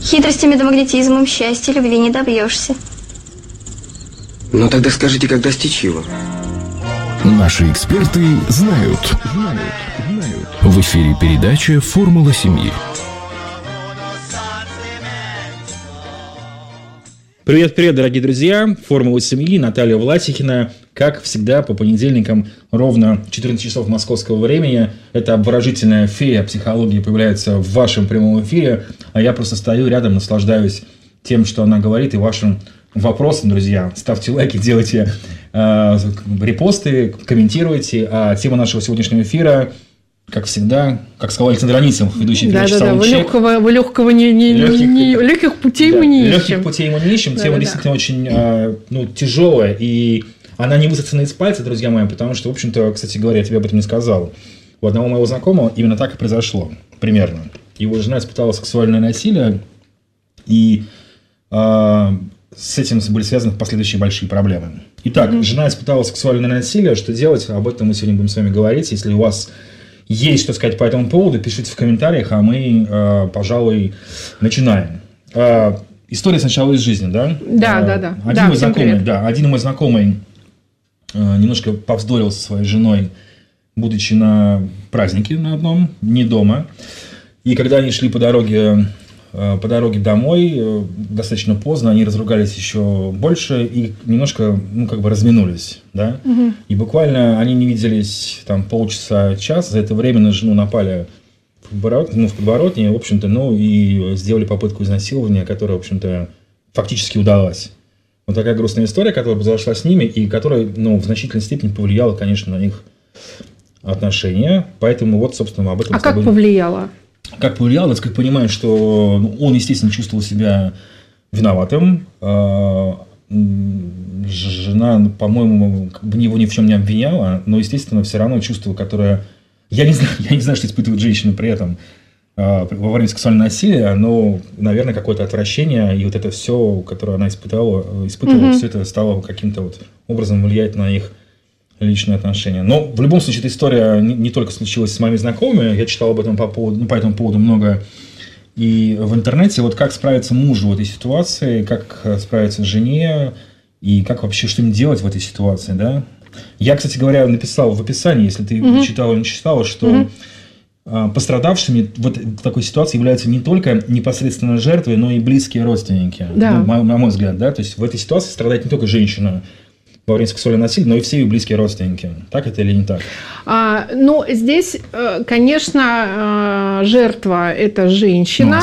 Хитростями да магнетизмом счастья любви не добьешься. Ну тогда скажите, как достичь его? Наши эксперты знают. В эфире передача «Формула семьи». Привет-привет, дорогие друзья! Формула семьи, Наталья Власихина. Как всегда, по понедельникам ровно 14 часов московского времени эта обворожительная фея психологии появляется в вашем прямом эфире, а я просто стою рядом, наслаждаюсь тем, что она говорит, и вашим вопросам, друзья. Ставьте лайки, делайте репосты, комментируйте. А тема нашего сегодняшнего эфира, как всегда, как сказал Александр Анисимов, ведущий передачи «Саундчек». Легких путей мы не ищем. Легких путей мы не ищем. Тема действительно очень тяжелая, и она не высосана из пальца, друзья мои, потому что, в общем-то, кстати говоря, я тебе об этом не сказал. У одного моего знакомого именно так и произошло, примерно. Его жена испытала сексуальное насилие, и с этим были связаны последующие большие проблемы. Итак, жена испытала сексуальное насилие. Что делать? Об этом мы сегодня будем с вами говорить. Если у вас есть что сказать по этому поводу, пишите в комментариях, а мы, пожалуй, начинаем. История сначала из жизни, да? Да. Один мой знакомый немножко повздорил со своей женой, будучи на празднике на одном, не дома. И когда они шли по дороге домой, достаточно поздно, они разругались еще больше и немножко, разминулись, да? И буквально они не виделись там полчаса, час. За это время на жену напали в подворотне, в общем-то, и сделали попытку изнасилования, которая, в общем-то, фактически удалась. Вот такая грустная история, которая произошла с ними и которая, в значительной степени повлияла, конечно, на их отношения. Поэтому вот, собственно, об этом. А как повлияла? Как повлияло, так сказать, понимаю, что он, естественно, чувствовал себя виноватым. Жена, по-моему, его ни в чем не обвиняла, но, естественно, все равно чувство, которое... Я не знаю, что испытывают женщины при этом во время сексуального насилия, но, наверное, какое-то отвращение, и вот это все, которое она испытывала, все это стало каким-то образом влиять на их личные отношения. Но в любом случае, эта история не только случилась с моими знакомыми, я читал об этом по этому поводу много и в интернете. Вот как справиться мужу в этой ситуации, как справиться жене, и как вообще что-нибудь делать в этой ситуации, да? Я, кстати говоря, написал в описании, если ты читал или не читала, что пострадавшими в такой ситуации являются не только непосредственно жертвы, но и близкие родственники. Да. На мой взгляд, да? То есть в этой ситуации страдает не только женщина во время сексуального насилия, но и все ее близкие родственники. Так это или не так? Здесь, конечно, жертва – это женщина,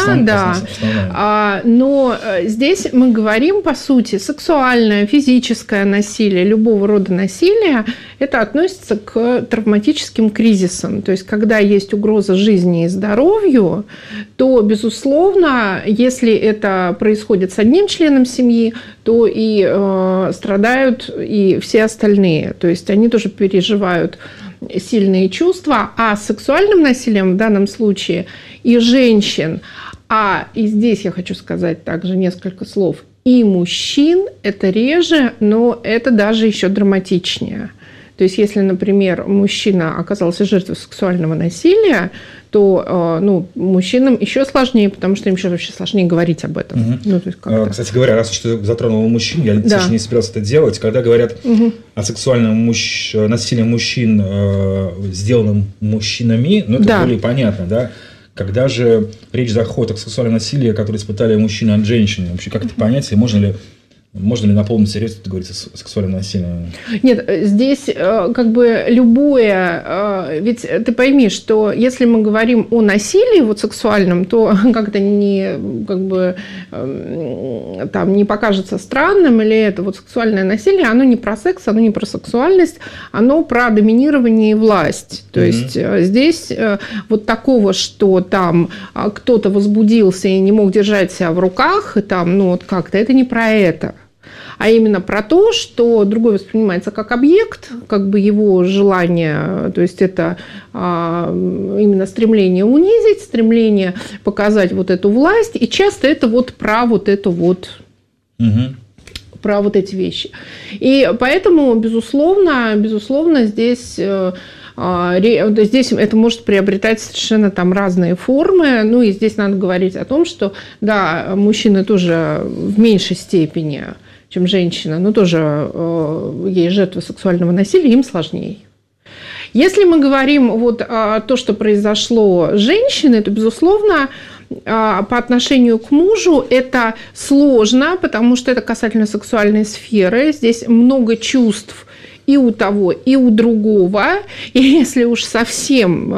но здесь мы говорим, по сути, сексуальное, физическое насилие, любого рода насилие, это относится к травматическим кризисам. То есть, когда есть угроза жизни и здоровью, то, безусловно, если это происходит с одним членом семьи, то и страдают и все остальные. То есть, они тоже переживают сильные чувства, а с сексуальным насилием в данном случае и женщин, и здесь я хочу сказать также несколько слов, и мужчин это реже, но это даже еще драматичнее. То есть, если, например, мужчина оказался жертвой сексуального насилия, то мужчинам еще сложнее, потому что им еще вообще сложнее говорить об этом. Кстати говоря, раз уж ты затронул мужчин, я совершенно не собирался это делать, когда говорят о сексуальном насилии мужчин, сделанном мужчинами, это более понятно, да? Когда же речь заходит о сексуальном насилии, которое испытали мужчины от женщины, вообще как это понять, и можно ли на полном серьезе говорить о сексуальном насилии? Нет, здесь любое... Ведь ты пойми, что если мы говорим о насилии сексуальном, то как-то не покажется странным, или это сексуальное насилие, оно не про секс, оно не про сексуальность, оно про доминирование и власть. То есть здесь такого, что там кто-то возбудился и не мог держать себя в руках, и там, как-то, это не про это. А именно про то, что другой воспринимается как объект, как бы его желание, то есть это именно стремление унизить, стремление показать эту власть, и часто это про про эти вещи. И поэтому, безусловно, здесь здесь это может приобретать совершенно там разные формы. Ну, и здесь надо говорить о том, что, да, мужчины тоже в меньшей степени, чем женщина, но тоже есть жертвы сексуального насилия, им сложнее. Если мы говорим вот то, что произошло с женщиной, то, безусловно, по отношению к мужу это сложно, потому что это касательно сексуальной сферы. Здесь много чувств и у того, и у другого. И если уж совсем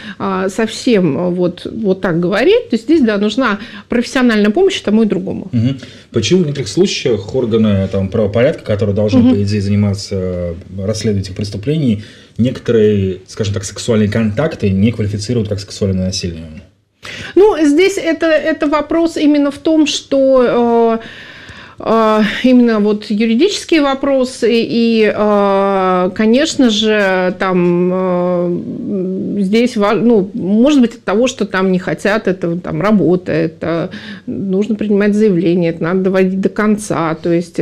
вот так говорить, то здесь, да, нужна профессиональная помощь тому и другому. Угу. Почему в некоторых случаях органы там, правопорядка, которые должны, по идее, заниматься расследованием этих преступлений, некоторые, скажем так, сексуальные контакты не квалифицируют как сексуальное насилие? Ну, здесь это вопрос именно в том, что именно вот юридические вопросы и, конечно же, там здесь, ну, может быть, от того, что там не хотят, это там работа, это нужно принимать заявление, это надо доводить до конца, то есть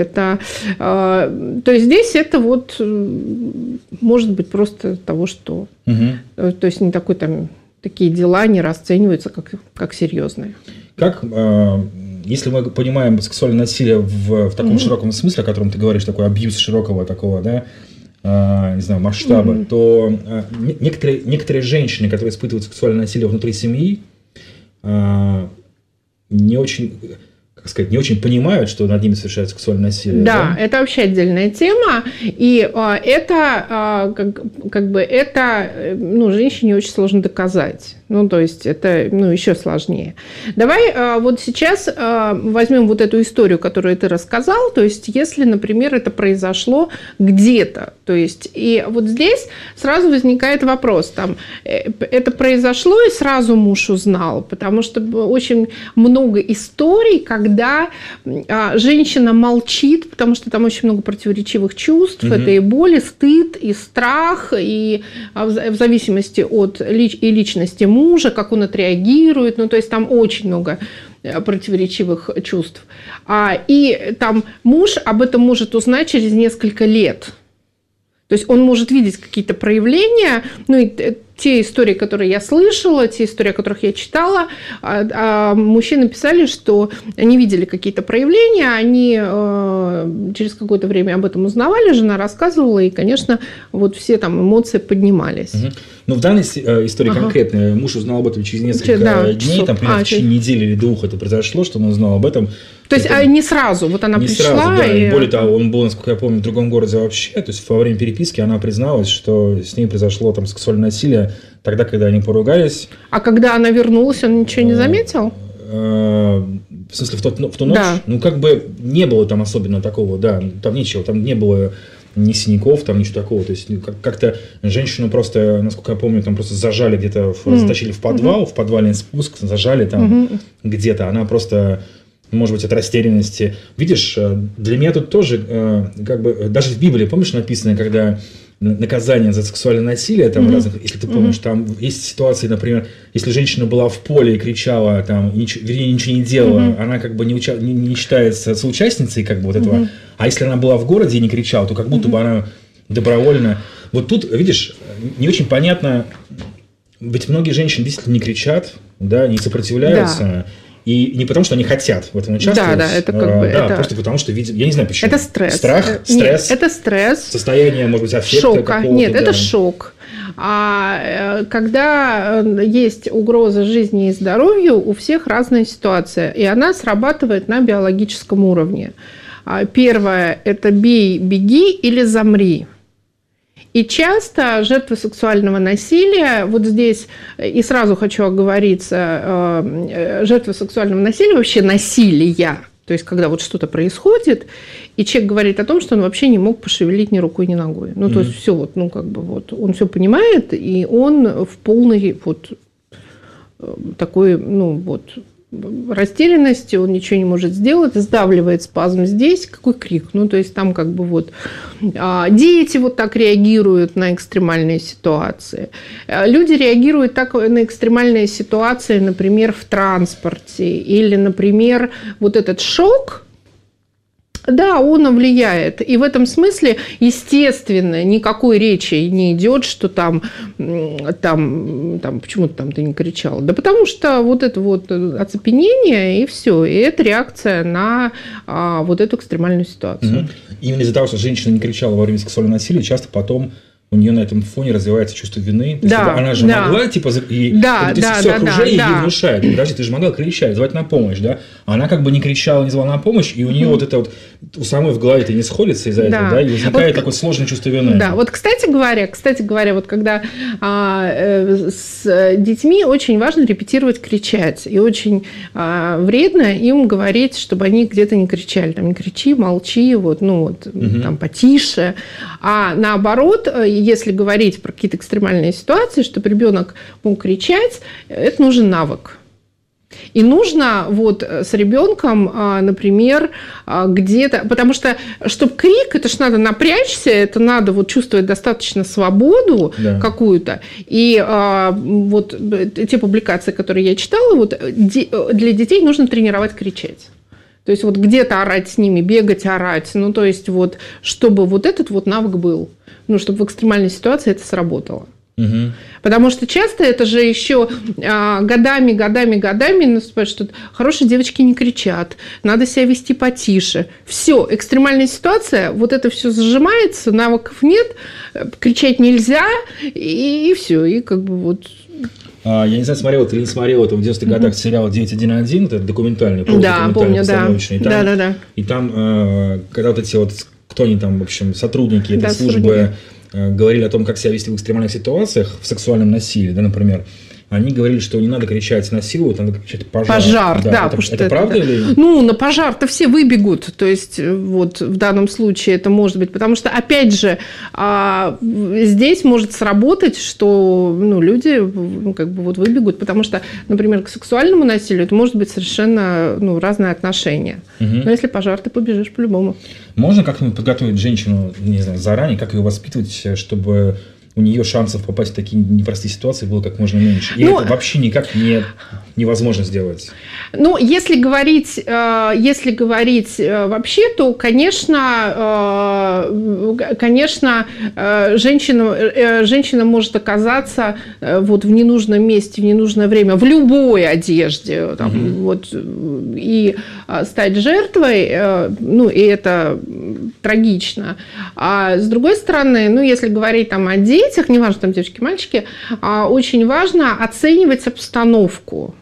здесь это вот может быть просто от того, что, то есть не такой там, такие дела не расцениваются как серьезные. Как если мы понимаем сексуальное насилие в таком широком смысле, о котором ты говоришь, такой абьюз широкого такого, да, не знаю, масштаба, то некоторые женщины, которые испытывают сексуальное насилие внутри семьи, не очень, как сказать, не очень понимают, что над ними совершают сексуальное насилие. Да, это вообще отдельная тема, и это как бы это, ну, женщине очень сложно доказать. Ну, то есть, это, ну, еще сложнее. Давай вот сейчас возьмем вот эту историю, которую ты рассказал. То есть, если, например, это произошло где-то, то есть, и вот здесь сразу возникает вопрос, там, это произошло, и сразу муж узнал, потому что очень много историй, когда женщина молчит, потому что там очень много противоречивых чувств, это и боль, и стыд, и страх, и в зависимости от личности мужа, как он отреагирует, ну, то есть там очень много противоречивых чувств. И там муж об этом может узнать через несколько лет. То есть он может видеть какие-то проявления, ну, и те истории, которые я слышала, те истории, о которых я читала, мужчины писали, что они видели какие-то проявления, они через какое-то время об этом узнавали, жена рассказывала, и, конечно, вот все там эмоции поднимались. Ну, в данной истории конкретно муж узнал об этом через несколько дней, там, примерно в течение недели или двух это произошло, что он узнал об этом. То есть не сразу, вот она пришла. Сразу, да. И более того, он был, насколько я помню, в другом городе вообще, то есть во время переписки она призналась, что с ней произошло там сексуальное насилие тогда, когда они поругались. А когда она вернулась, он ничего не заметил? В смысле, в ту ночь? Да. Ну, как бы не было там особенно такого, да, там ничего, там не было ни синяков, там ничего такого. То есть как-то женщину просто, насколько я помню, там просто зажали где-то, затащили в подвал, в подвальный спуск, зажали там где-то. Она просто, может быть, от растерянности. Видишь, для меня тут тоже, как бы, даже в Библии, помнишь, написано, когда наказание за сексуальное насилие, там, разных, если ты помнишь, там есть ситуации, например, если женщина была в поле и кричала, там, вернее, ничего не делала, она как бы не считается соучастницей как бы вот этого, а если она была в городе и не кричала, то как будто бы она добровольно... Вот тут, видишь, не очень понятно, ведь многие женщины действительно не кричат, да, не сопротивляются, да. И не потому, что они хотят в этом участвовать, да, это как бы, да, просто потому, что, я не знаю почему. Это стресс. Страх, стресс. Нет, это стресс. Состояние, может быть, аффекта шока. какого-то. Нет, да. это шок. А когда есть угроза жизни и здоровью, у всех разная ситуация, и она срабатывает на биологическом уровне. Первое – это бей, беги или замри. И часто жертвы сексуального насилия, вот здесь, и сразу хочу оговориться, жертвы сексуального насилия, вообще насилия, то есть когда вот что-то происходит, и человек говорит о том, что он вообще не мог пошевелить ни рукой, ни ногой. Ну, то есть все вот, ну, как бы вот, он все понимает, и он в полной вот такой, ну, вот, растерянности, он ничего не может сделать, сдавливает спазм здесь, какой крик, ну, то есть там как бы вот дети вот так реагируют на экстремальные ситуации. Люди реагируют так на экстремальные ситуации, например, в транспорте, или, например, вот этот шок, Да, он влияет. И в этом смысле, естественно, никакой речи не идет, что там почему-то там ты не кричал. Да потому что вот это вот оцепенение, и все. И это реакция на вот эту экстремальную ситуацию. Именно из-за того, что женщина не кричала во время сексуального насилия, часто потом у нее на этом фоне развивается чувство вины. То есть, она же могла, типа, и все окружение ей внушает. Подожди, ты же могла кричать, звать на помощь, да? А она как бы не кричала, не звала на помощь, и у нее вот это вот у самой в голове это не сходится из-за этого, да? И возникает такое сложное чувство вины. Да, вот, кстати говоря, вот когда с детьми очень важно репетировать кричать, и очень вредно им говорить, чтобы они где-то не кричали, там, не кричи, молчи, там, потише. А наоборот, если говорить про какие-то экстремальные ситуации, чтобы ребенок мог кричать, это нужен навык. И нужно вот с ребенком, например, где-то... Потому что, чтобы крик, это ж надо напрячься, это надо вот чувствовать достаточно свободу какую-то. И вот те публикации, которые я читала, вот для детей нужно тренировать кричать. То есть вот где-то орать с ними, бегать, орать. Ну, то есть вот, чтобы вот этот вот навык был. Ну, чтобы в экстремальной ситуации это сработало. Потому что часто это же еще годами наступает, что хорошие девочки не кричат, надо себя вести потише. Все, экстремальная ситуация, вот это все зажимается, навыков нет, кричать нельзя, и все, и как бы вот... Я не знаю, смотрел ты или не смотрел, это в 90-х годах сериал «911», это документальный, постановочный. Да. И там, когда вот эти вот, кто они там, в общем, сотрудники этой службы говорили о том, как себя вести в экстремальных ситуациях, в сексуальном насилии, да, например, они говорили, что не надо кричать насилуют, надо кричать пожар. Пожар, да. Это правда или... Ну, на пожар-то все выбегут. То есть, вот в данном случае это может быть. Потому что, опять же, здесь может сработать, что люди как бы вот выбегут. Потому что, например, к сексуальному насилию это может быть совершенно разное отношение. Но если пожар, ты побежишь по-любому. Можно как-нибудь подготовить женщину, не знаю, заранее, как ее воспитывать, чтобы... у нее шансов попасть в такие непростые ситуации было как можно меньше. И это вообще никак невозможно сделать. Ну, если говорить вообще, то, конечно, женщина может оказаться вот в ненужном месте, в ненужное время, в любой одежде, и стать жертвой, и это трагично. А с другой стороны, если говорить там о детях, неважно, там девочки, мальчики, очень важно оценивать обстановку,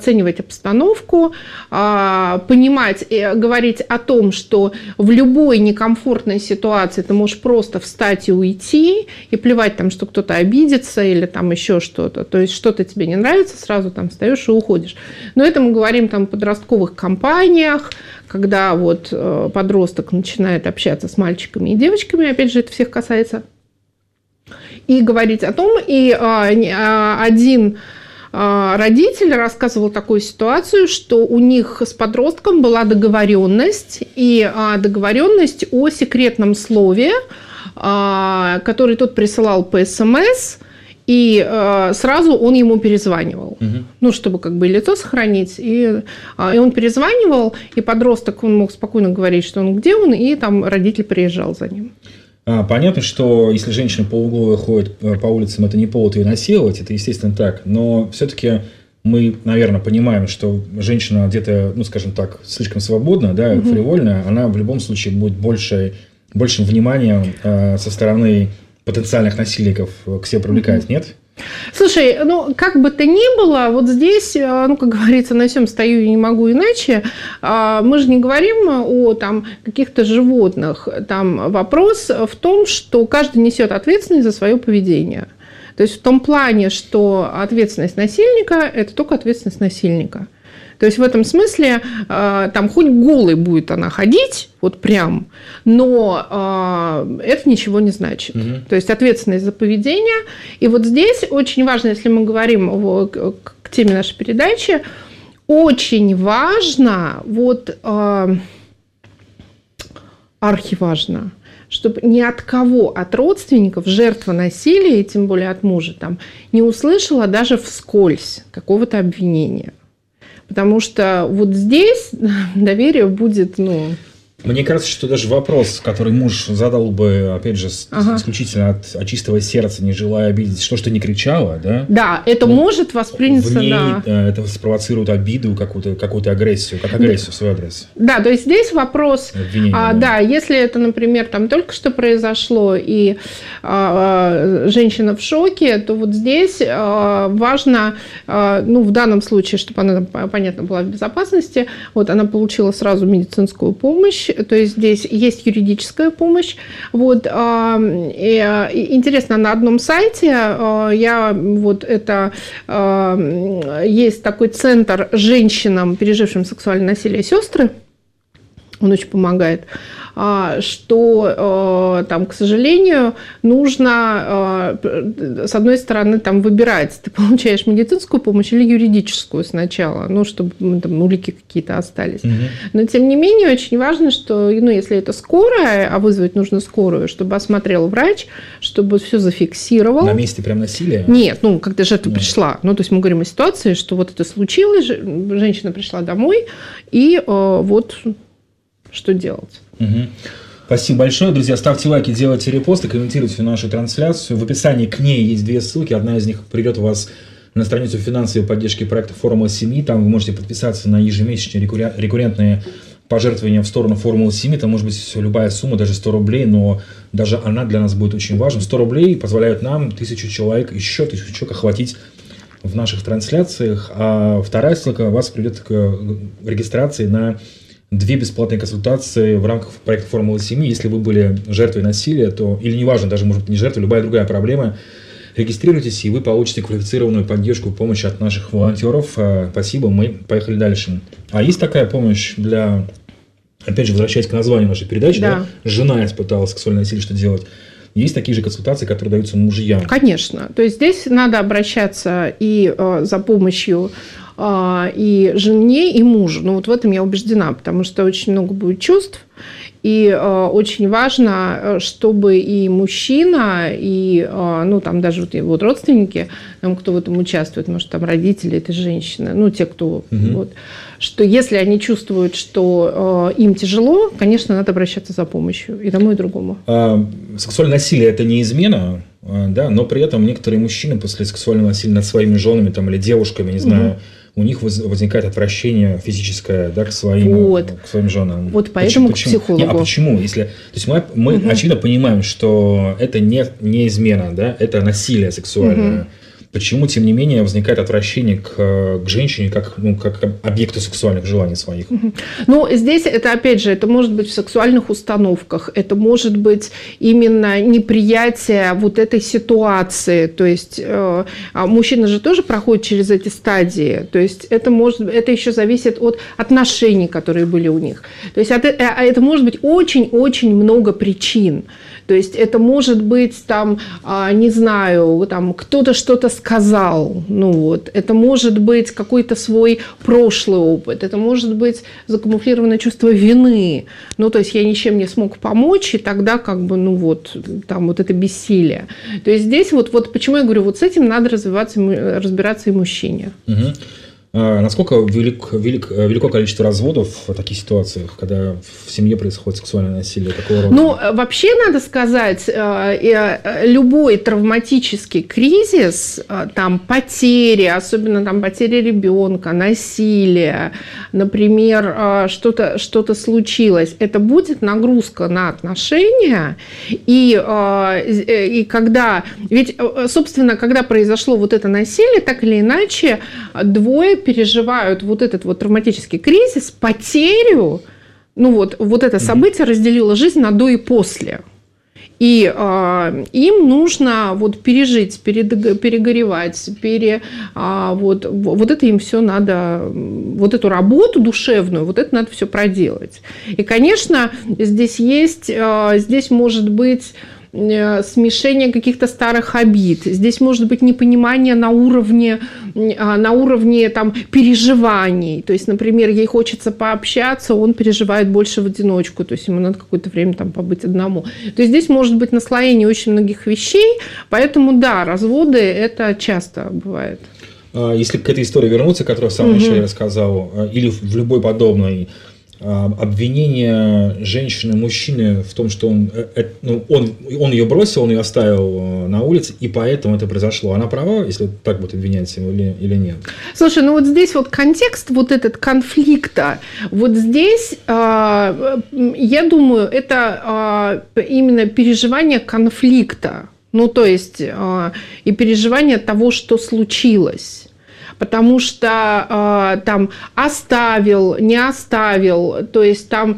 понимать, говорить о том, что в любой некомфортной ситуации ты можешь просто встать и уйти, и плевать там, что кто-то обидится или там еще что-то. То есть что-то тебе не нравится, сразу там встаешь и уходишь. Но это мы говорим там о подростковых компаниях, когда вот подросток начинает общаться с мальчиками и девочками, опять же, это всех касается. И говорить о том, и один родитель рассказывал такую ситуацию, что у них с подростком была договоренность, и договоренность о секретном слове, который тот присылал по СМС, и сразу он ему перезванивал, чтобы как бы лицо сохранить. И он перезванивал, и подросток, он мог спокойно говорить, что где он, и там родитель приезжал за ним. Понятно, что если женщина полуголая ходит по улицам, это не повод ее насиловать, это естественно так. Но все-таки мы, наверное, понимаем, что женщина где-то, скажем так, слишком свободна, фривольная, она в любом случае будет большим вниманием со стороны потенциальных насильников к себе привлекать, нет? Слушай, как бы то ни было, вот здесь, как говорится, на всем стою и не могу иначе, мы же не говорим о там каких-то животных. Там вопрос в том, что каждый несет ответственность за свое поведение. То есть в том плане, что ответственность насильника – это только ответственность насильника. То есть в этом смысле там хоть голой будет она ходить, вот прям, но это ничего не значит. То есть ответственность за поведение. И вот здесь очень важно, если мы говорим к теме нашей передачи, очень важно, архиважно, чтобы ни от кого, от родственников, жертва насилия, и тем более от мужа, там, не услышала даже вскользь какого-то обвинения. Потому что вот здесь доверие будет, Мне кажется, что даже вопрос, который муж задал бы, опять же, исключительно от чистого сердца, не желая обидеть, что ты не кричала, да? Да, это может восприняться, в ней, да. Это спровоцирует обиду, какую-то агрессию, как агрессию в свой адрес. Да, то есть здесь вопрос, да, если это, например, там только что произошло, и женщина в шоке, то вот здесь важно, ну, в данном случае, чтобы она, понятно, была в безопасности, вот она получила сразу медицинскую помощь, то есть здесь есть юридическая помощь. Вот, интересно, на одном сайте есть такой центр женщинам, пережившим сексуальное насилие, сестры, он очень помогает, что там, к сожалению, нужно, с одной стороны, там выбирать, ты получаешь медицинскую помощь или юридическую сначала, ну, чтобы там улики какие-то остались. Но, тем не менее, очень важно, что, ну, если это скорая, а вызвать нужно скорую, чтобы осмотрел врач, чтобы все зафиксировал. На месте прям насилия? Нет, ну, когда жертва пришла. Ну, то есть мы говорим о ситуации, что вот это случилось, женщина пришла домой, и вот что делать. Спасибо большое, друзья. Ставьте лайки, делайте репосты, комментируйте нашу трансляцию. В описании к ней есть 2 ссылки. Одна из них приведет вас на страницу финансовой поддержки проекта «Формула семьи». Там вы можете подписаться на ежемесячные рекуррентные пожертвования в сторону «Формулы семьи». Там может быть любая сумма, даже 100 рублей, но даже она для нас будет очень важна. 100 рублей позволяют нам 1000 человек, еще 1000 человек охватить в наших трансляциях. А вторая ссылка вас приведет к регистрации на 2 бесплатные консультации в рамках проекта «Формула семьи». Если вы были жертвой насилия, то, или неважно, даже может быть не жертвой, любая другая проблема, регистрируйтесь, и вы получите квалифицированную поддержку, помощь от наших волонтеров. Спасибо, мы поехали дальше. А есть такая помощь для, опять же, возвращаясь к названию нашей передачи, да. Жена испытала сексуальное насилие, что делать? Есть такие же консультации, которые даются мужьям? Конечно. То есть здесь надо обращаться и за помощью и жене, и мужу. Ну, вот в этом я убеждена, потому что очень много будет чувств, и очень важно, чтобы и мужчина, и, ну, там даже вот родственники, там, кто в этом участвует, может, там родители этой женщины, ну, те, кто, вот, что если они чувствуют, что им тяжело, конечно, надо обращаться за помощью и тому, и другому. Сексуальное насилие – это не измена, да, но при этом некоторые мужчины после сексуального насилия над своими женами там, или девушками, не знаю, у них возникает отвращение физическое, да, к своим женам. Вот поэтому к психологу. А почему? Если, то есть мы очевидно понимаем, что это не измена, да, это насилие сексуальное. Почему, тем не менее, возникает отвращение к женщине как объекту сексуальных желаний своих? Ну, здесь это, опять же, это может быть в сексуальных установках, это может быть именно неприятие вот этой ситуации. То есть мужчина же тоже проходит через эти стадии. То есть это еще зависит от отношений, которые были у них. То есть это может быть очень-очень много причин. То есть это может быть там, не знаю, там кто-то что-то сказал, ну вот, это может быть какой-то свой прошлый опыт, это может быть закамуфлированное чувство вины, ну то есть я ничем не смог помочь, и тогда как бы, ну вот, там вот это бессилие. То есть здесь вот почему я говорю, вот с этим надо разбираться и мужчине. Насколько велико количество разводов в таких ситуациях, когда в семье происходит сексуальное насилие такого рода? Ну, вообще, надо сказать, любой травматический кризис, там, потери, особенно там, потери ребенка, насилие, например, что-то случилось, это будет нагрузка на отношения. И когда... Ведь, собственно, когда произошло вот это насилие, так или иначе, двое переживают вот этот вот травматический кризис, потерю, ну вот это событие разделило жизнь на до и после. И им нужно вот пережить, перегоревать, вот это им все надо, вот эту работу душевную, вот это надо все проделать. И, конечно, здесь может быть смешение каких-то старых обид. Здесь может быть непонимание на уровне там, переживаний. То есть, например, ей хочется пообщаться, он переживает больше в одиночку, то есть ему надо какое-то время там побыть одному. То есть здесь может быть наслоение очень многих вещей, поэтому да, разводы это часто бывает. Если к этой истории вернуться, которую в самом начале рассказал, или в любой подобной, обвинение женщины, мужчины в том, что он ее бросил, он ее оставил на улице, и поэтому это произошло. Она права, если так будет обвинять его или нет? Слушай, ну вот здесь вот контекст вот этот конфликта, вот здесь, я думаю, это именно переживание конфликта, ну то есть и переживание того, что случилось. Потому что там оставил, не оставил, то есть там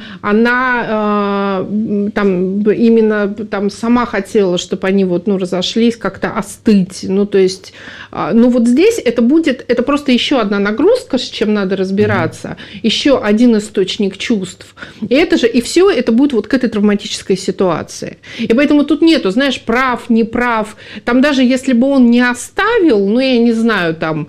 она там именно там сама хотела, чтобы они вот, ну, разошлись, как-то остыть. Ну, то есть, ну вот здесь это будет, это просто еще одна нагрузка, с чем надо разбираться, еще один источник чувств. И это же, и все это будет вот к этой травматической ситуации. И поэтому тут нету, знаешь, прав, не прав. Там даже если бы он не оставил, ну, я не знаю, там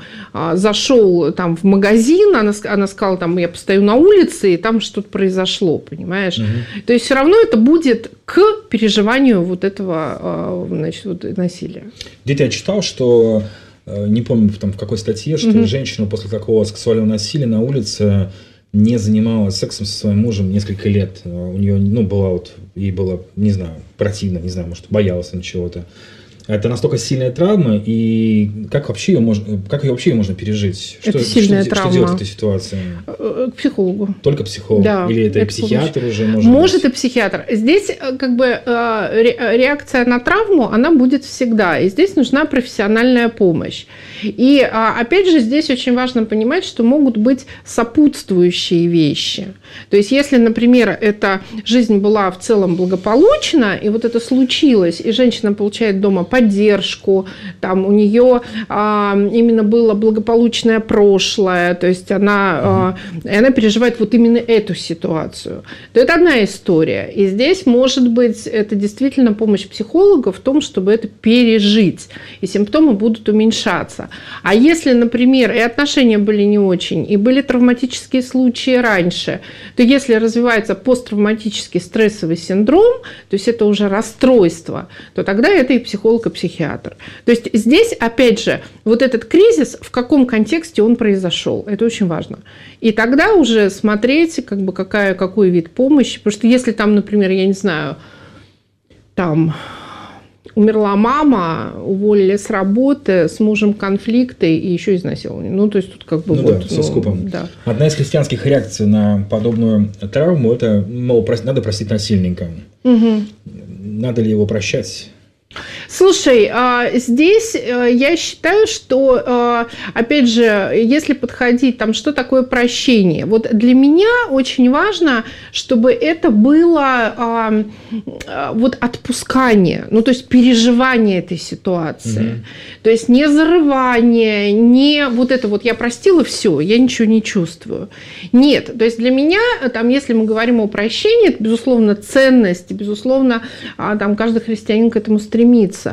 зашел там в магазин, она сказала, там, я постою на улице, и там что-то произошло, понимаешь? То есть все равно это будет к переживанию вот этого, значит, вот, насилия. Где-то я читал, что, не помню там в какой статье, что женщина после такого сексуального насилия на улице не занималась сексом со своим мужем несколько лет. У нее, ну, была вот, ей было, не знаю, противно, не знаю, может, боялась она чего-то. Это настолько сильная травма, и как ее вообще можно пережить? Это сильная травма. Что делать в этой ситуации? К психологу. Только психолог? Да, или это и психиатр помощь. Уже может Может быть? И психиатр. Здесь как бы реакция на травму, она будет всегда. И здесь нужна профессиональная помощь. И опять же, здесь очень важно понимать, что могут быть сопутствующие вещи. То есть, если, например, эта жизнь была в целом благополучна, и вот это случилось, и женщина получает дома поддержку, там у нее именно было благополучное прошлое, то есть она переживает вот именно эту ситуацию, то это одна история. И здесь, может быть, это действительно помощь психолога в том, чтобы это пережить, и симптомы будут уменьшаться. А если, например, и отношения были не очень, и были травматические случаи раньше, то если развивается посттравматический стрессовый синдром, то есть это уже расстройство, то тогда это и психолог, и психиатр. То есть здесь, опять же, вот этот кризис, в каком контексте он произошел, это очень важно. И тогда уже смотреть, как бы, какой вид помощи, потому что если там, например, я не знаю, там умерла мама, уволили с работы, с мужем конфликты и еще изнасилование. Ну, то есть тут как бы да, все скупом. Да. Одна из христианских реакций на подобную травму – это, мол, надо простить насильника. Надо ли его прощать? Слушай, здесь я считаю, что, опять же, если подходить, там, что такое прощение? Вот для меня очень важно, чтобы это было вот отпускание, ну, то есть переживание этой ситуации. То есть не зарывание, не вот это вот я простила, все, я ничего не чувствую. Нет, то есть для меня, там, если мы говорим о прощении, это, безусловно, ценность, безусловно, там, каждый христианин к этому стремится.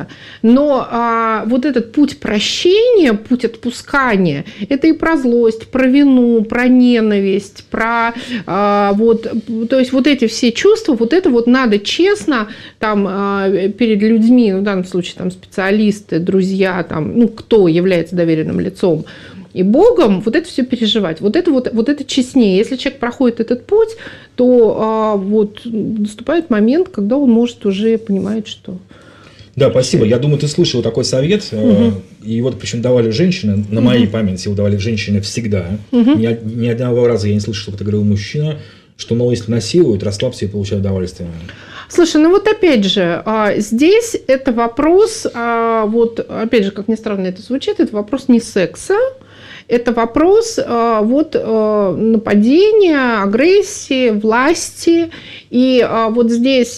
Но вот этот путь прощения, путь отпускания, это и про злость, про вину, про ненависть, про вот, то есть вот эти все чувства, вот это вот надо честно там перед людьми, ну, в данном случае там специалисты, друзья, там, ну, кто является доверенным лицом, и Богом вот это все переживать. Вот это честнее. Если человек проходит этот путь, то вот наступает момент, когда он может уже понимать, что... Да, спасибо. Я думаю, ты слышал такой совет. И вот причем давали женщины, на моей памяти его давали женщины всегда. Ни одного раза я не слышал, чтобы это говорил мужчина, что, мол, если насилуют, расслабься и получай удовольствие. Слушай, ну вот опять же, здесь это вопрос, вот опять же, как ни странно это звучит, это вопрос не секса, это вопрос вот нападения, агрессии, власти. И вот здесь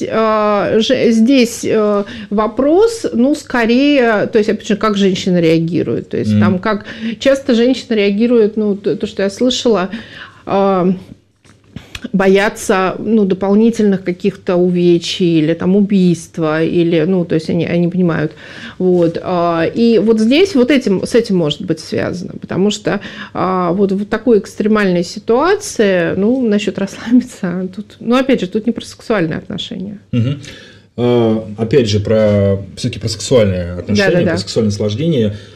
вопрос, ну, скорее, то есть, опять же, как женщина реагирует. То есть, там, как часто женщина реагирует, ну, то, что я слышала, боятся, ну, дополнительных каких-то увечий или там убийства, или, ну, то есть они понимают. Вот. И вот здесь вот с этим может быть связано, потому что вот в такой экстремальной ситуации, ну, насчет расслабиться, тут, ну, опять же, тут не про сексуальные отношения. Опять же, все-таки про сексуальные отношения, про сексуальное наслаждение.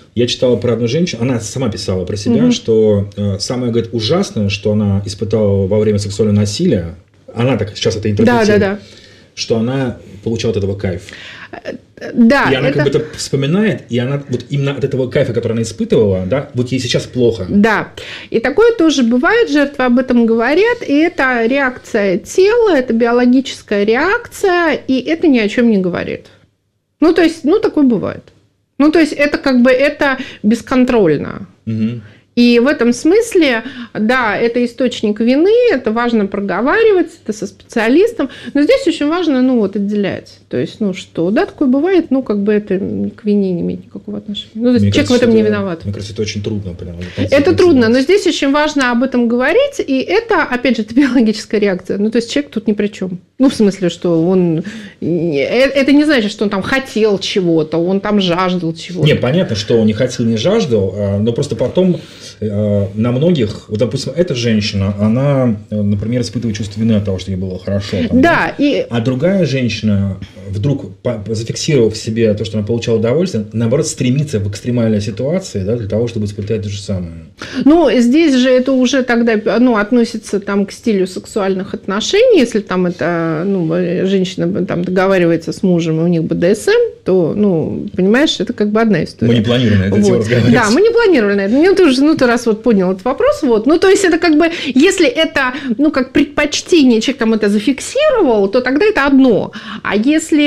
Я читала про одну женщину, она сама писала про себя, что самое, говорит, ужасное, что она испытала во время сексуального насилия, она так сейчас это интерпретирует, что она получала от этого кайф. Да, и она как бы это вспоминает, и она вот именно от этого кайфа, который она испытывала, да, вот ей сейчас плохо. Да, и такое тоже бывает, жертвы об этом говорят, и это реакция тела, это биологическая реакция, и это ни о чем не говорит. Ну, то есть, такое бывает. Ну, то есть, это как бы, это бесконтрольно. Угу. И в этом смысле, да, это источник вины, это важно проговаривать, это со специалистом, но здесь очень важно, отделять. То есть, что, да, такое бывает, как бы это к вине не имеет никакого отношения. То есть, человек в этом не виноват. Мне кажется, это очень трудно. Это трудно, но здесь очень важно об этом говорить, и это, опять же, это биологическая реакция. То есть, человек тут ни при чем. В смысле, что он... Это не значит, что он там хотел чего-то, он там жаждал чего-то. Не, понятно, что он не хотел, не жаждал, но просто потом на многих... Вот, допустим, эта женщина, она, например, испытывает чувство вины от того, что ей было хорошо. Да, А другая женщина, вдруг зафиксировав в себе то, что она получала удовольствие, наоборот, стремится в экстремальной ситуации, да, для того, чтобы испытать то же самое. Здесь же это уже тогда относится к стилю сексуальных отношений. Если там это, женщина там договаривается с мужем, и у них БДСМ, то, понимаешь, это как бы одна история. Мы не планировали на эту тему разговаривать. Да, мы не планировали на это. Мне тоже, ты раз поднял этот вопрос, то есть это как бы, если это, как предпочтение, человек там это зафиксировал, то тогда это одно. А если,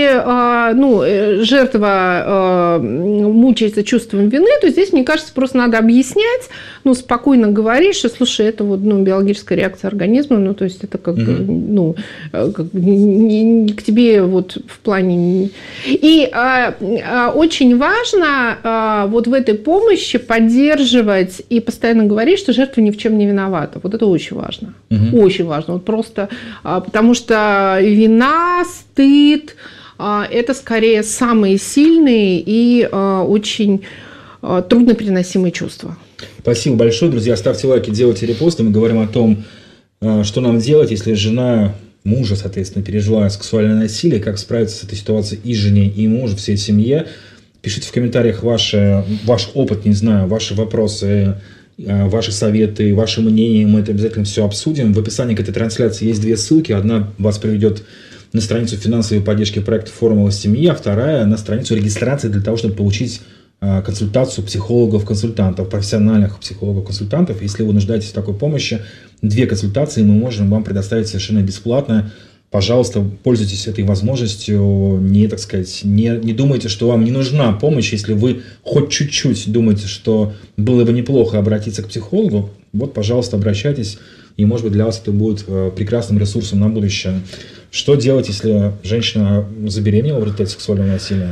жертва мучается чувством вины, то здесь, мне кажется, просто надо объяснять, спокойно говорить, что, слушай, это биологическая реакция организма, то есть это как бы, не к тебе в плане... И очень важно в этой помощи поддерживать и постоянно говорить, что жертва ни в чем не виновата. Вот это очень важно. Очень важно. Просто потому что вина, стыд это скорее самые сильные и очень труднопереносимые чувства. Спасибо большое, друзья. Ставьте лайки, делайте репосты. Мы говорим о том, что нам делать, если жена мужа, соответственно, пережила сексуальное насилие, как справиться с этой ситуацией и жене, и мужу, всей семье. Пишите в комментариях ваш опыт, не знаю, ваши вопросы, ваши советы, ваши мнения. Мы это обязательно все обсудим. В описании к этой трансляции есть 2 ссылки. Одна вас приведет на страницу финансовой поддержки проекта «Формула семьи», а вторая на страницу регистрации для того, чтобы получить консультацию психологов-консультантов, профессиональных психологов-консультантов. Если вы нуждаетесь в такой помощи, 2 консультации мы можем вам предоставить совершенно бесплатно. Пожалуйста, пользуйтесь этой возможностью. Не думайте, что вам не нужна помощь. Если вы хоть чуть-чуть думаете, что было бы неплохо обратиться к психологу, пожалуйста, обращайтесь. И, может быть, для вас это будет прекрасным ресурсом на будущее. Что делать, если женщина забеременела в результате сексуального насилия?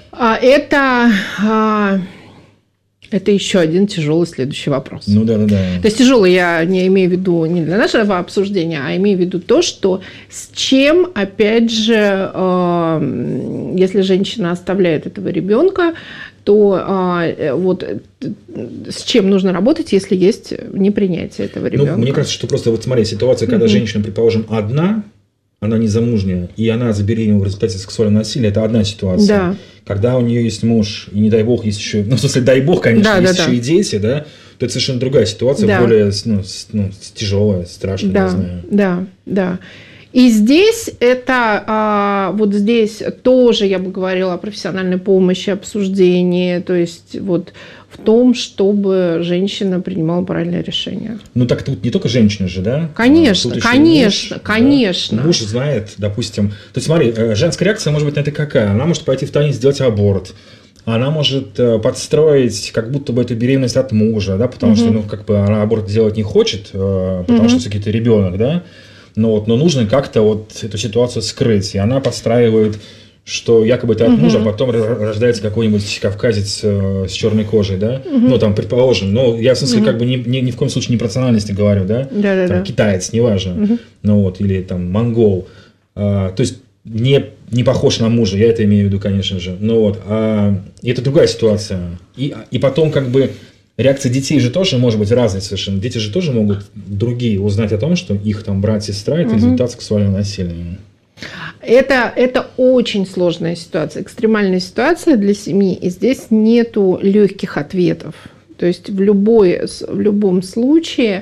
Это еще один тяжелый следующий вопрос. Да. То есть тяжелый я не имею в виду не для нашего обсуждения, а имею в виду то, что с чем, опять же, если женщина оставляет этого ребенка, то с чем нужно работать, если есть непринятие этого ребенка? Мне кажется, что просто смотри, ситуация, когда женщина, предположим, одна, она не замужняя, и она забеременела в результате сексуального насилия, это одна ситуация. Да. Когда у нее есть муж, и не дай бог есть еще, в смысле, дай бог, конечно, есть еще и дети, да, то это совершенно другая ситуация, более тяжелая, страшная, не знаю. Да. И здесь это, здесь тоже я бы говорила о профессиональной помощи, обсуждении, то есть в том, чтобы женщина принимала правильное решение. Так тут не только женщина же, да? Конечно. Да? Муж знает, допустим... То есть смотри, женская реакция может быть на это какая? Она может пойти в тайне сделать аборт. Она может подстроить, как будто бы это беременность от мужа, да, потому что, она аборт делать не хочет, потому что все-таки это ребенок, да? Но нужно как-то эту ситуацию скрыть. И она подстраивает, что якобы это от мужа, а потом рождается какой-нибудь кавказец с черной кожей, да? Предположим. Я, в смысле, ни в коем случае не про национальности говорю, да? Да. Китаец, неважно. Или монгол. То есть, не похож на мужа, я это имею в виду, конечно же. И это другая ситуация. И потом, реакция детей же тоже может быть разной совершенно. Дети же тоже могут другие узнать о том, что их братья и сестра – это результат сексуального насилия. Это очень сложная ситуация, экстремальная ситуация для семьи, и здесь нету легких ответов. То есть в любом случае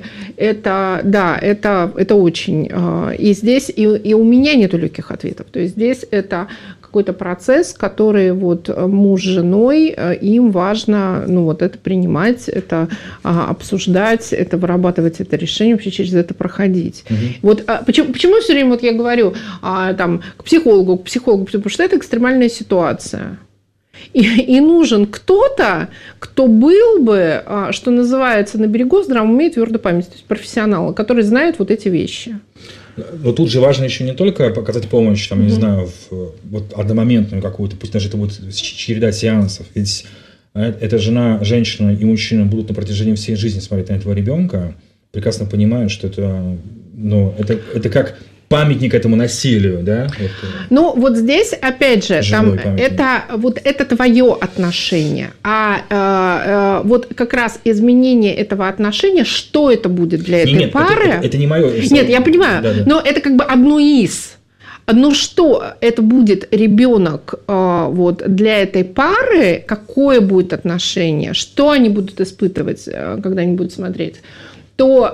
это очень... И здесь и у меня нету легких ответов. То есть здесь это какой-то процесс, который вот муж с женой, им важно это принимать, это обсуждать, это вырабатывать это решение, вообще через это проходить. Вот почему все время я говорю к психологу, потому что это экстремальная ситуация. И нужен кто-то, кто был бы, что называется, на берегу, в здравом уме и твердой памяти, то есть профессионалы, которые знают вот эти вещи. Но тут же важно еще не только показать помощь, не знаю, вот одномоментную какую-то, пусть даже это будет череда сеансов, ведь эта женщина и мужчина будут на протяжении всей жизни смотреть на этого ребенка, прекрасно понимают, что это как памятник этому насилию, да? Вот здесь, опять же, это твое отношение. Вот как раз изменение этого отношения, что это будет для этой пары? Это не мое. Нет, я понимаю, но это как бы одно из. Но что это будет ребенок для этой пары, какое будет отношение, что они будут испытывать, когда они будут смотреть, то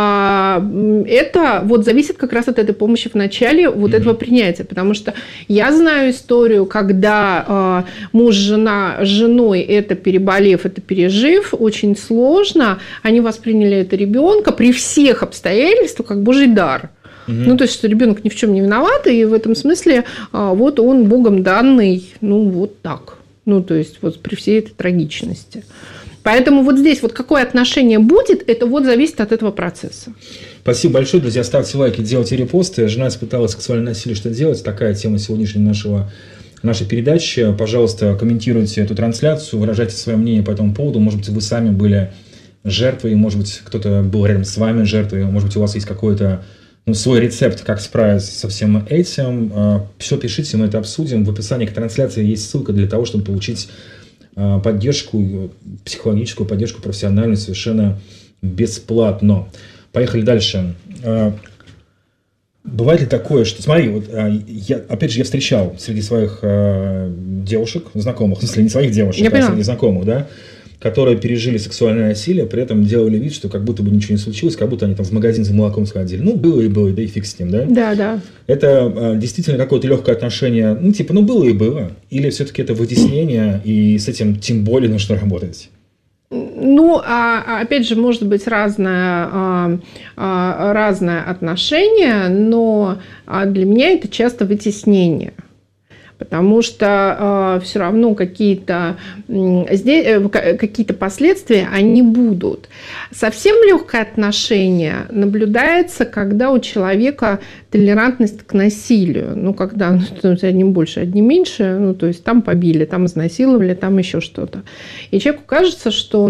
это зависит как раз от этой помощи в начале этого принятия. Потому что я знаю историю, когда муж, жена с женой это переболев, это пережив, очень сложно, они восприняли это ребенка при всех обстоятельствах как Божий дар. То есть, что ребенок ни в чем не виноват, и в этом смысле он Богом данный, так. То есть, при всей этой трагичности. Поэтому здесь какое отношение будет, это зависит от этого процесса. Спасибо большое, друзья. Ставьте лайки, делайте репосты. Жена испытала сексуальное насилие, что делать? Такая тема сегодняшней нашей передачи. Пожалуйста, комментируйте эту трансляцию, выражайте свое мнение по этому поводу. Может быть, вы сами были жертвой, может быть, кто-то был рядом с вами жертвой, может быть, у вас есть какой-то свой рецепт, как справиться со всем этим. Все пишите, мы это обсудим. В описании к трансляции есть ссылка для того, чтобы получить поддержку, психологическую поддержку профессиональную совершенно бесплатно. Поехали дальше. Бывает ли такое, что... Смотри, я встречал среди своих девушек, знакомых, в смысле не своих девушек, а среди знакомых, да, которые пережили сексуальное насилие, при этом делали вид, что как будто бы ничего не случилось, как будто они в магазин за молоком сходили. Было и было, да и фиг с ним, да? Да. Это действительно какое-то легкое отношение, было и было. Или все-таки это вытеснение, и с этим тем более нужно работать? Опять же, может быть разное отношение, но для меня это часто вытеснение. Потому что все равно какие-то последствия, они будут. Совсем легкое отношение наблюдается, когда у человека толерантность к насилию. Когда одним больше, одним меньше, то есть там побили, там изнасиловали, там еще что-то. И человеку кажется, что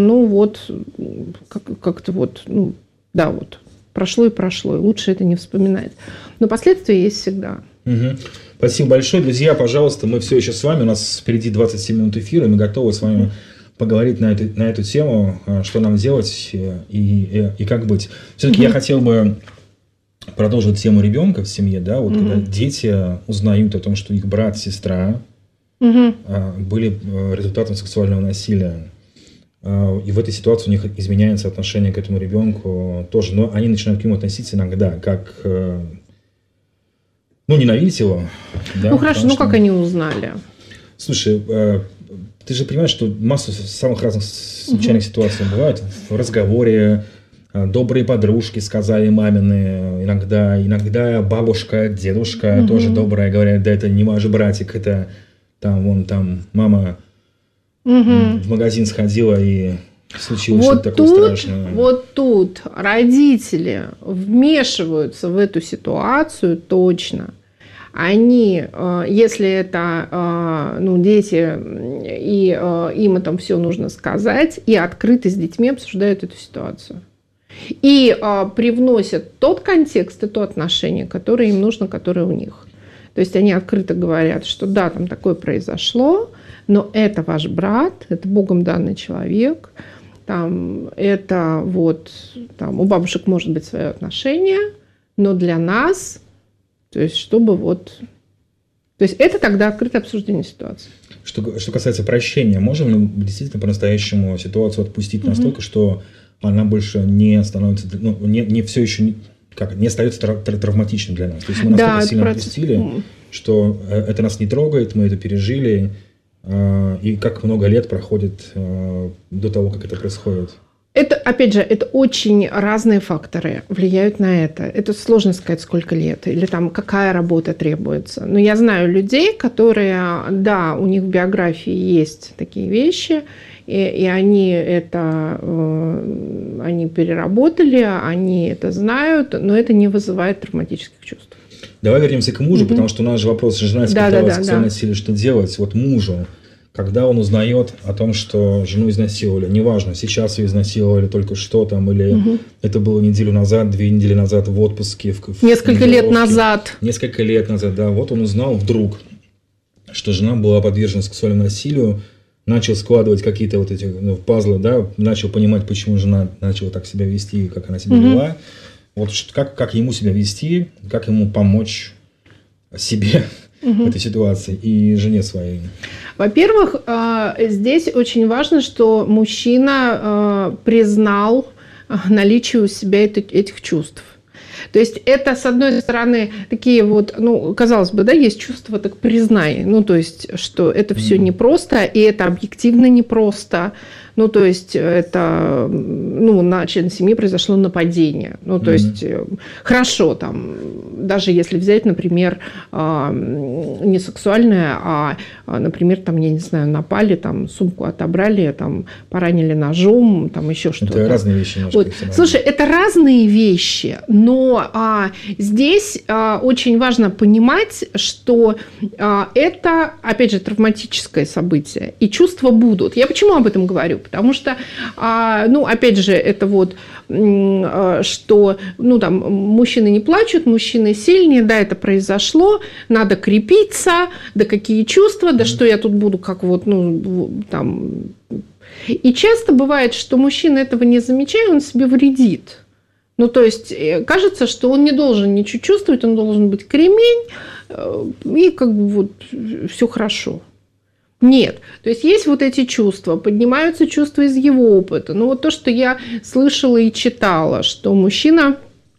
прошло и прошло, и лучше это не вспоминать. Но последствия есть всегда. Спасибо большое, друзья. Пожалуйста, мы все еще с вами. У нас впереди 27 минут эфира. Мы готовы с вами поговорить на эту тему, что нам делать и как быть. Все-таки я хотел бы продолжить тему ребенка в семье. Да? Когда дети узнают о том, что их брат, сестра были результатом сексуального насилия. И в этой ситуации у них изменяется отношение к этому ребенку тоже. Но они начинают к нему относиться иногда как... ненавидеть его. Да, хорошо, как они узнали? Слушай, ты же понимаешь, что массу самых разных случайных ситуаций бывает. В разговоре добрые подружки сказали мамины, иногда бабушка, дедушка тоже добрая, говорят, да это не ваш братик, это мама в магазин сходила и... Случилось что-то такое страшное. Тут родители вмешиваются в эту ситуацию точно. Они, если это дети, и им это все нужно сказать, и открыто с детьми обсуждают эту ситуацию. И привносят тот контекст и то отношение, которое им нужно, которое у них. То есть они открыто говорят, что да, там такое произошло, но это ваш брат, это Богом данный человек. Это у бабушек может быть свое отношение, но для нас, то есть чтобы То есть это тогда открытое обсуждение ситуации. Что касается прощения, можем ли действительно по-настоящему ситуацию отпустить настолько, что она больше не становится, не все еще не остается травматичной для нас? То есть мы настолько сильно отпустили, что это нас не трогает, мы это пережили, и как много лет проходит до того, как это происходит? Это, опять же, это очень разные факторы влияют на это. Это сложно сказать, сколько лет или там какая работа требуется. Но я знаю людей, которые, да, у них в биографии есть такие вещи, и они это они переработали, они это знают, но это не вызывает травматических чувств. Давай вернемся к мужу, потому что у нас же вопрос, жена испытала сексуальное насилие, что делать? Вот мужу, когда он узнает о том, что жену изнасиловали, неважно, сейчас ее изнасиловали только что там, или это было неделю назад, 2 недели назад в отпуске. Несколько лет назад. Несколько лет назад, да. Вот он узнал вдруг, что жена была подвержена сексуальному насилию, начал складывать какие-то вот эти пазлы, да, начал понимать, почему жена начала так себя вести, как она себя вела. Вот как ему себя вести, как ему помочь себе в этой ситуации и жене своей? Во-первых, здесь очень важно, что мужчина признал наличие у себя этих чувств. То есть это, с одной стороны, такие вот, казалось бы, да, есть чувства, так признай. То есть, что это все непросто, и это объективно непросто. То есть, это, на член семьи произошло нападение. То есть, хорошо, там, даже если взять, например, не сексуальное, а, например, там, я не знаю, напали, там, сумку отобрали, там, поранили ножом, там, еще что-то. Это разные вещи. Вот. Слушай, это разные вещи, но здесь очень важно понимать, что это, опять же, травматическое событие, и чувства будут. Я почему об этом говорю? Потому что, опять же, это вот, что, там, мужчины не плачут, мужчины сильнее, да, это произошло, надо крепиться, да какие чувства, да что я тут буду, как вот, там. И часто бывает, что мужчина этого не замечает, он себе вредит. То есть, кажется, что он не должен ничего чувствовать, он должен быть кремень, и как бы вот все хорошо. Нет. То есть, есть вот эти чувства, поднимаются чувства из его опыта. Вот то, что я слышала и читала, что мужчина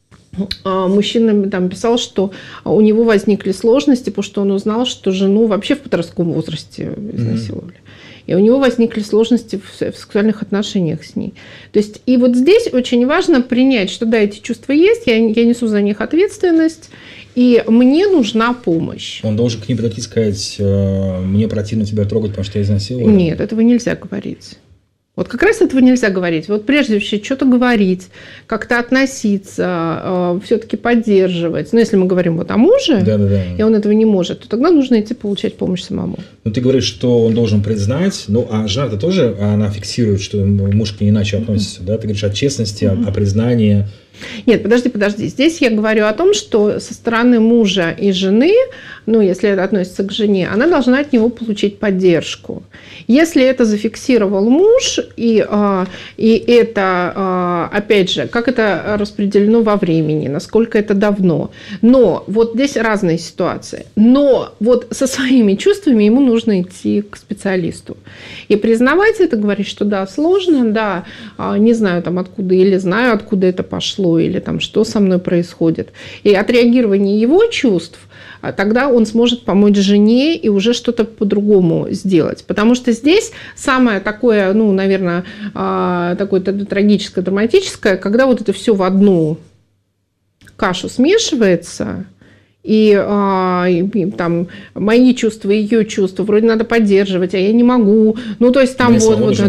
там писал, что у него возникли сложности, потому что он узнал, что жену вообще в подростковом возрасте изнасиловали. И у него возникли сложности в сексуальных отношениях с ней. То есть, и вот здесь очень важно принять, что да, эти чувства есть, я несу за них ответственность, и мне нужна помощь. Он должен к ней подойти и сказать: мне противно тебя трогать, потому что я изнасиловала? Нет, этого нельзя говорить. Вот как раз этого нельзя говорить. Вот прежде всего что-то говорить, как-то относиться, все-таки поддерживать. Если мы говорим вот о муже, и он этого не может, то тогда нужно идти получать помощь самому. Ты говоришь, что он должен признать, а жена-то тоже, она фиксирует, что муж к ней иначе относится, да? Ты говоришь о честности, о признании. Нет, подожди. Здесь я говорю о том, что со стороны мужа и жены, если это относится к жене, она должна от него получить поддержку. Если это зафиксировал муж, и это, опять же, как это распределено во времени, насколько это давно. Но вот здесь разные ситуации. Но вот со своими чувствами ему нужно идти к специалисту. И признавать это, говорить, что да, сложно, да, не знаю там откуда, или знаю, откуда это пошло, или там, что со мной происходит. И отреагирование его чувств, тогда он сможет помочь жене и уже что-то по-другому сделать. Потому что здесь самое такое, наверное, такое трагическое, драматическое, когда вот это все в одну кашу смешивается, и там мои чувства, ее чувства, вроде надо поддерживать, а я не могу. То есть там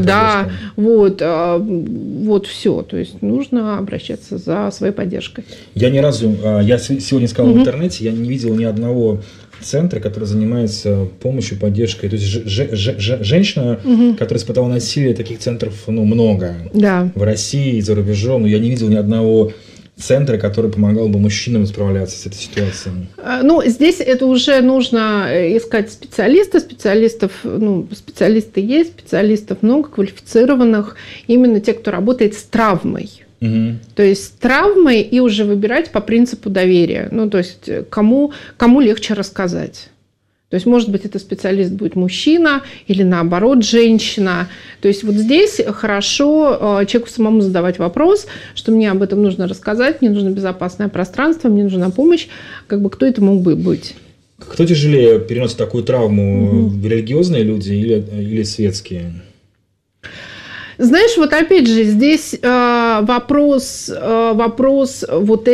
вот все. То есть нужно обращаться за своей поддержкой. Я сегодня искал в интернете, я не видел ни одного центра, который занимается помощью, поддержкой. То есть женщина, которая испытала насилие, таких центров много. Да. В России и за рубежом. Но я не видел ни одного центра, который помогал бы мужчинам справляться с этой ситуацией? Здесь это уже нужно искать специалисты. Специалисты есть, специалистов много, квалифицированных. Именно те, кто работает с травмой. То есть с травмой и уже выбирать по принципу доверия. То есть кому легче рассказать. То есть, может быть, это специалист будет мужчина или, наоборот, женщина. То есть, вот здесь хорошо человеку самому задавать вопрос, что мне об этом нужно рассказать, мне нужно безопасное пространство, мне нужна помощь. Как бы кто это мог бы быть? Кто тяжелее переносит такую травму? Религиозные люди или светские? Знаешь, вот опять же, здесь вопрос вот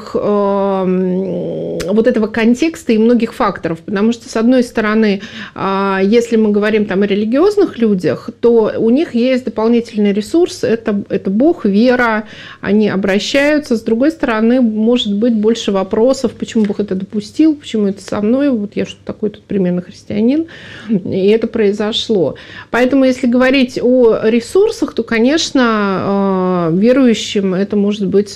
этого контекста и многих факторов. Потому что, с одной стороны, если мы говорим там о религиозных людях, то у них есть дополнительный ресурс, это Бог, вера, они обращаются. С другой стороны, может быть больше вопросов, почему Бог это допустил, почему это со мной, вот я что такой тут примерно христианин, и это произошло. Поэтому, если говорить о ресурсах, то, конечно, верующим это может быть,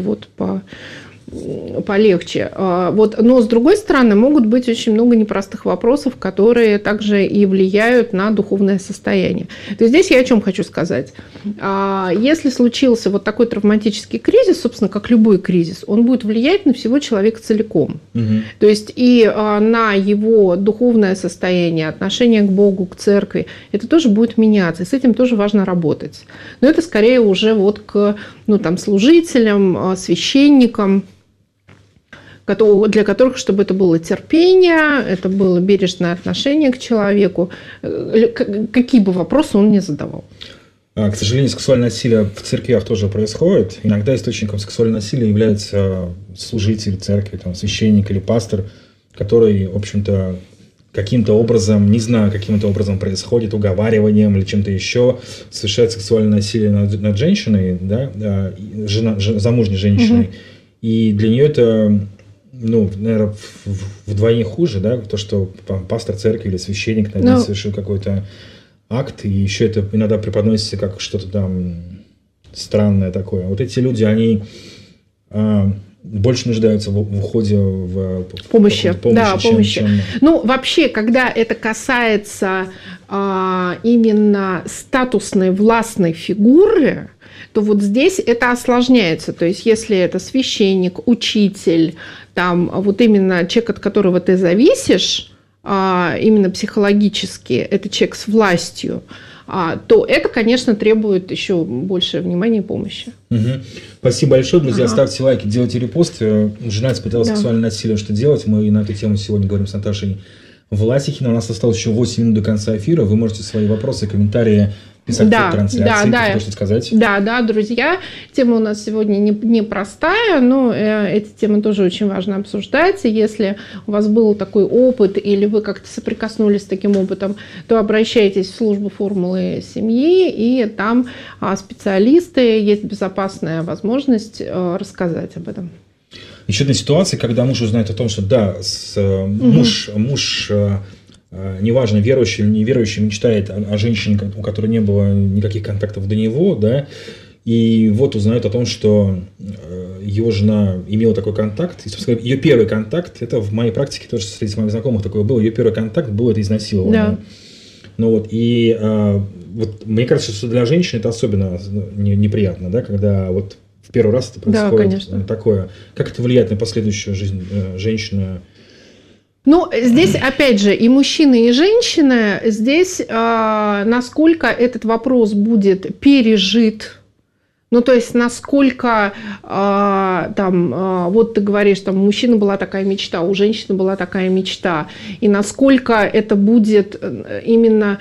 полегче. Но, с другой стороны, могут быть очень много непростых вопросов, которые также и влияют на духовное состояние. То есть здесь я о чем хочу сказать. Если случился вот такой травматический кризис, собственно, как любой кризис, он будет влиять на всего человека целиком. То есть и на его духовное состояние, отношение к Богу, к церкви, это тоже будет меняться, и с этим тоже важно работать. Но это скорее уже вот к служителям, священникам, для которых, чтобы это было терпение, это было бережное отношение к человеку, какие бы вопросы он ни задавал. К сожалению, сексуальное насилие в церквях тоже происходит. Иногда источником сексуального насилия является служитель церкви, священник или пастор, который, в общем-то, каким-то образом, не знаю, каким это образом происходит, уговариванием или чем-то еще, совершает сексуальное насилие над женщиной, замужней женщиной. И для нее это, наверное, вдвойне хуже, то, что пастор церкви или священник совершил какой-то акт, и еще это иногда преподносится как что-то там странное такое. Вот эти люди, они больше нуждаются в уходе в помощи. Помощи. Вообще, когда это касается именно статусной властной фигуры, то вот здесь это осложняется. То есть, если это священник, учитель, вот именно человек, от которого ты зависишь, именно психологически, это человек с властью, то это, конечно, требует еще больше внимания и помощи. Спасибо большое, друзья. Ставьте лайки, делайте репосты. Жена испытала сексуальное насилие. Что делать? Мы на эту тему сегодня говорим с Наташей Власихиной. У нас осталось еще 8 минут до конца эфира. Вы можете свои вопросы, комментарии писать в трансляции. Ты хочешь сказать? Да, друзья. Тема у нас сегодня непростая, но эти темы тоже очень важно обсуждать. И если у вас был такой опыт, или вы как-то соприкоснулись с таким опытом, то обращайтесь в службу формулы семьи, и там специалисты, есть безопасная возможность рассказать об этом. Еще одна ситуация, когда муж узнает о том, что муж неважно, верующий или неверующий, мечтает о женщине, у которой не было никаких контактов до него, и вот узнает о том, что его жена имела такой контакт. И, собственно, ее первый контакт, это в моей практике тоже среди моих знакомых такое было, ее первый контакт был это изнасилование. Мне кажется, что для женщины это особенно неприятно, когда вот в первый раз это происходит такое. Как это влияет на последующую жизнь женщины? Здесь, опять же, и мужчины, и женщины, здесь насколько этот вопрос будет пережит, то есть насколько вот ты говоришь, у мужчины была такая мечта, у женщины была такая мечта, и насколько это будет именно,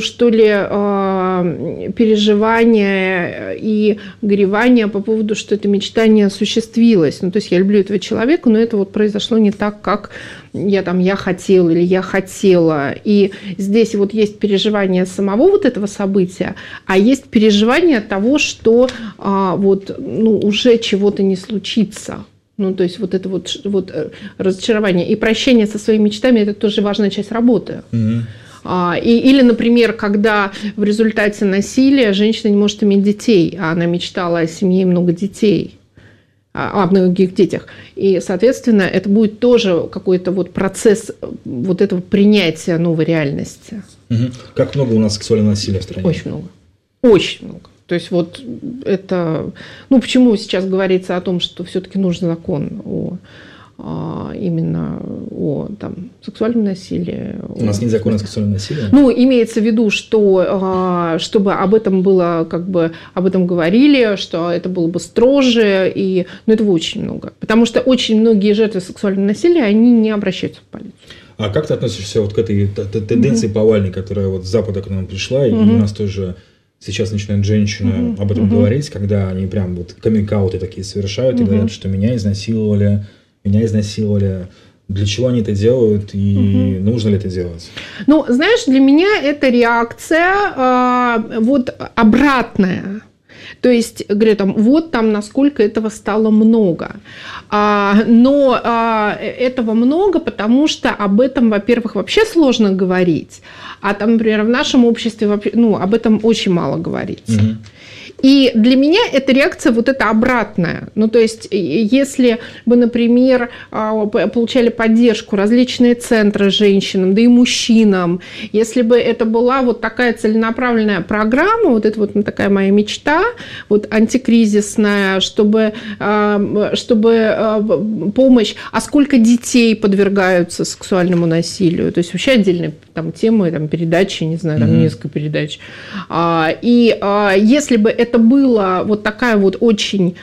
переживание и горевание по поводу, что эта мечта не осуществилась. То есть я люблю этого человека, но это вот произошло не так, как я хотел или я хотела. И здесь вот есть переживание самого вот этого события, а есть переживание того, что уже чего-то не случится. То есть вот это вот разочарование. И прощение со своими мечтами – это тоже важная часть работы. Или, например, когда в результате насилия женщина не может иметь детей, а она мечтала о семье и много детей. О многих детях. И, соответственно, это будет тоже какой-то процесс вот этого принятия новой реальности. Как много у нас сексуального насилия в стране? Очень много. Очень много. То есть вот это... почему сейчас говорится о том, что все-таки нужен закон именно о там, сексуальном насилии. У нас нет закона о сексуальном насилии? Ну, имеется в виду, что чтобы об этом было, как бы, об этом говорили, что это было бы строже, и, ну, этого очень много. Потому что очень многие жертвы сексуального насилия, они не обращаются в полицию. А как ты относишься вот к этой тенденции повальной, которая вот с Запада к нам пришла, и у нас тоже сейчас начинают женщины об этом говорить, когда они прям вот каминг-ауты такие совершают и говорят, что меня изнасиловали. Для чего они это делают и нужно ли это делать? Ну, знаешь, для меня это реакция вот обратная. То есть, говорю, там, вот там насколько этого стало много. Но этого много, потому что об этом, во-первых, вообще сложно говорить. А там, например, в нашем обществе об этом очень мало говорится. И для меня эта реакция вот эта обратная. Ну, то есть, если бы, например, получали поддержку различные центры женщинам, да и мужчинам, если бы это была вот такая целенаправленная программа, вот это вот такая моя мечта, вот антикризисная, чтобы помощь, а сколько детей подвергаются сексуальному насилию, то есть вообще отдельная там тема, там передачи, не знаю, там несколько передач. И если бы это было вот такая вот очень,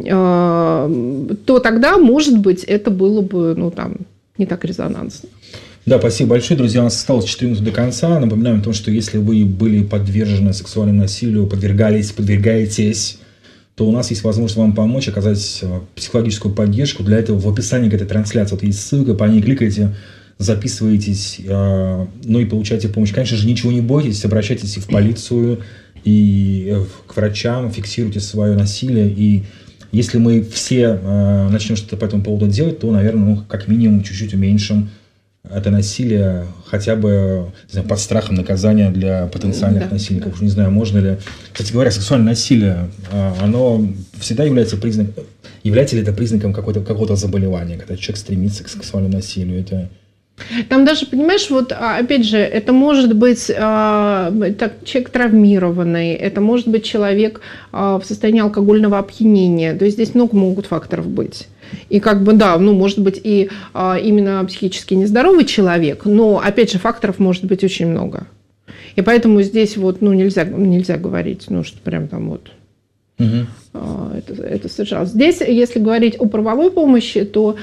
то тогда, может быть, это было бы, ну, там, не так резонансно. Да, спасибо большое, друзья. У нас осталось 4 минуты до конца. Напоминаем о том, что если вы были подвержены сексуальному насилию, подвергаетесь, то у нас есть возможность вам помочь, оказать психологическую поддержку. Для этого в описании к этой трансляции вот есть ссылка, по ней кликайте, записывайтесь, ну и получайте помощь. Конечно же, ничего не бойтесь, обращайтесь и в полицию, и к врачам, фиксируйте свое насилие. И если мы все начнем что-то по этому поводу делать, то, наверное, как минимум чуть-чуть уменьшим это насилие, хотя бы, не знаю, под страхом наказания для потенциальных насильников. Уж не знаю, можно ли... Кстати говоря, сексуальное насилие, оно всегда является признаком... Является ли это признаком какого-то заболевания, когда человек стремится к сексуальному насилию? Это... Там даже, понимаешь, вот опять же, это может быть человек травмированный, это может быть человек в состоянии алкогольного опьянения. То есть здесь много могут факторов быть. И как бы, да, ну, может быть, и именно психически нездоровый человек, но, опять же, факторов может быть очень много. И поэтому здесь вот, ну, нельзя говорить, ну, что прям там вот... Это совершалось. Здесь, если говорить о правовой помощи, то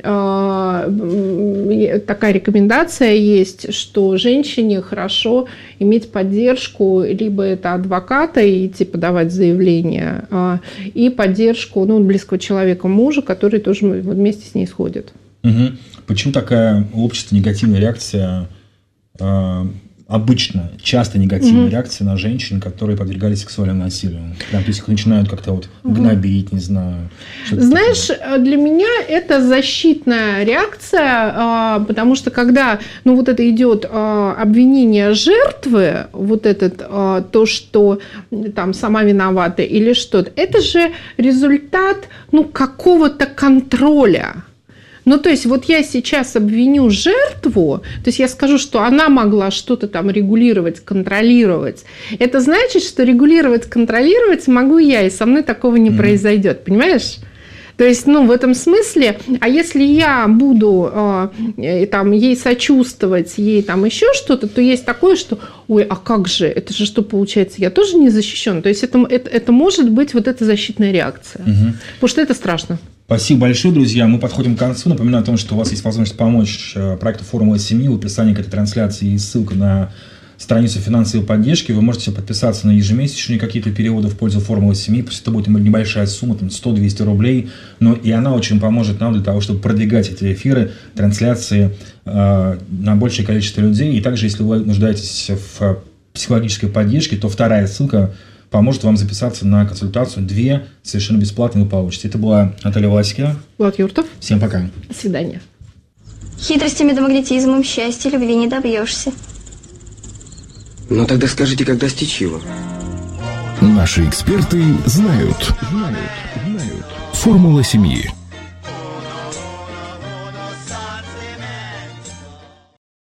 такая рекомендация есть, что женщине хорошо иметь поддержку, либо это адвоката и идти подавать заявление, и поддержку, ну, близкого человека, мужа, который тоже вместе с ней сходит. Почему такая у общества негативная реакция? Обычно, часто негативная реакция на женщин, которые подвергались сексуальному насилию. Прям, то есть их начинают как-то вот гнобить, не знаю. Знаешь, для меня это защитная реакция, потому что когда, ну, вот это идет обвинение жертвы, вот это то, что там сама виновата или что-то, это же результат, ну, какого-то контроля. Ну, то есть, вот я сейчас обвиню жертву, то есть я скажу, что она могла что-то там регулировать, контролировать. Это значит, что регулировать, контролировать могу я, и со мной такого не произойдет, понимаешь? То есть, ну, в этом смысле, а если я буду там, ей сочувствовать, ей там еще что-то, то есть такое, что, ой, а как же, это же что получается, я тоже не защищен. То есть, это может быть вот эта защитная реакция, потому что это страшно. Спасибо большое, друзья. Мы подходим к концу. Напоминаю о том, что у вас есть возможность помочь проекту «Формула семьи». В описании к этой трансляции есть ссылка на страницу финансовой поддержки. Вы можете подписаться на ежемесячные какие-то переводы в пользу «Формулы семьи». Пусть это будет небольшая сумма, там 100-200 рублей, но и она очень поможет нам для того, чтобы продвигать эти эфиры, трансляции на большее количество людей. И также, если вы нуждаетесь в психологической поддержке, то вторая ссылка поможет вам записаться на консультацию. 2 совершенно бесплатно вы получите. Это была Наталья Власикина. Влад Юртов. Всем пока. До свидания. Хитростями да магнетизмом счастья любви не добьешься. Ну тогда скажите, как достичь его? Наши эксперты знают. Формула семьи.